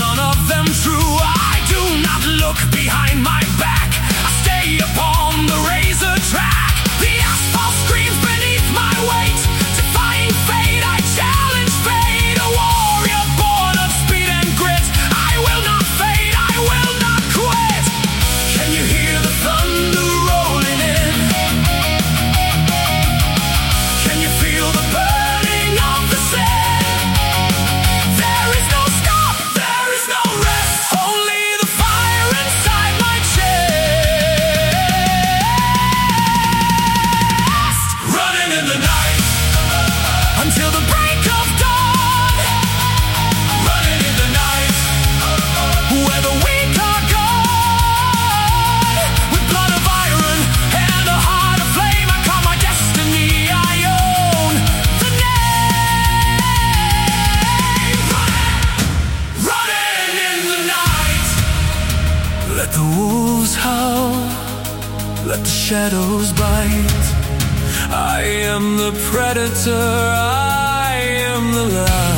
none of them true. I do not look behind my back. I stay upon the razor track. The asphalt screams beneath my weight. Defying fate, I challenge fate. A warrior born of speed and grit. I will not fade, I will not quit. Can you hear the thunder rolling in? Can you feel the burning of the sin? There is no stop, there is no rest. Only the fire inside my chest. Running in the night until the break of dawn. Running in the night where the weak are gone. With blood of iron and a heart of flame, I call my destiny, I own the name. Running in the night. Let the wolves howl, let the shadows bite. I am the predator, I am the lion.